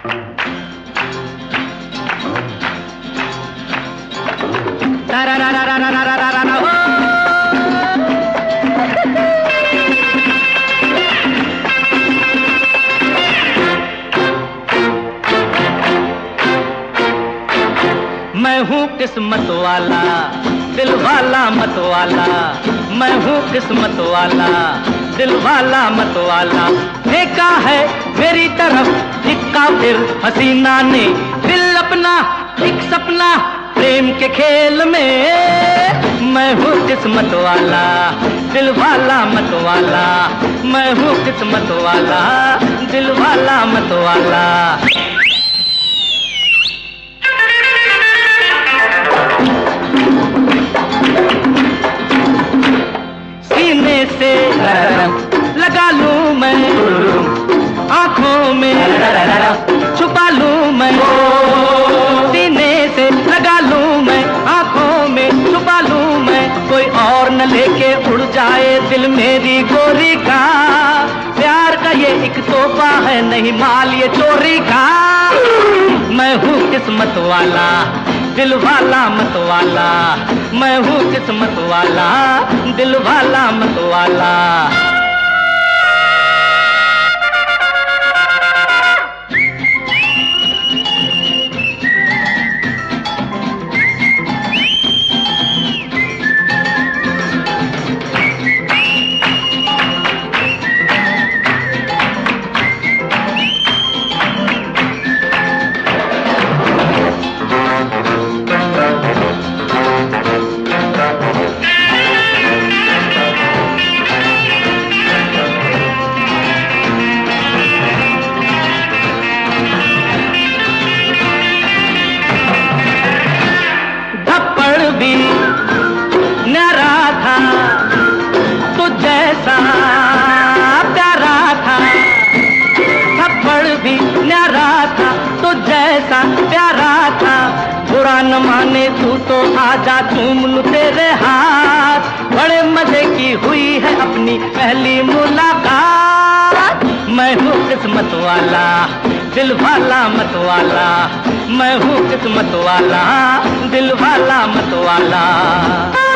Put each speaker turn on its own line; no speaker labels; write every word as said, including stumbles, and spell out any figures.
मैं हूँ किस्मत वाला, दिल वाला मत वाला। मैं हूँ किस्मत वाला, दिल वाला मत वाला। देखा है मेरी तरफ एक काफिर हसीना ने, दिल अपना एक सपना प्रेम के खेल में। मैं हूँ किस्मत वाला, दिल वाला मत वाला। मैं हूँ किस्मत वाला, दिल वाला मत वाला। सीने से लगा लूं मैं, आंखों में छुपा लूं मैं। सीने से लगा लूं मैं, आंखों में छुपा लूं मैं। कोई और न लेके उड़ जाए दिल मेरी गोरी का। प्यार का ये एक तोहफा है, नहीं माल ये चोरी का। मैं हूँ किस्मत वाला, दिल वाला मत वाला। मैं हूँ किस्मत वाला, दिल वाला मत वाला। भी न्यारा था तो जैसा प्यारा था। थप्पड़ भी न्यारा था तो जैसा प्यारा था। बुरा न माने तू तो आजा चूम लूं तेरे हाथ। बड़े मजे की हुई है अपनी पहली मुलाकात। मैं हूँ किस्मत वाला, दिल वाला मत वाला। मैं हूँ किस्मत वाला, दिल वाला मत वाला।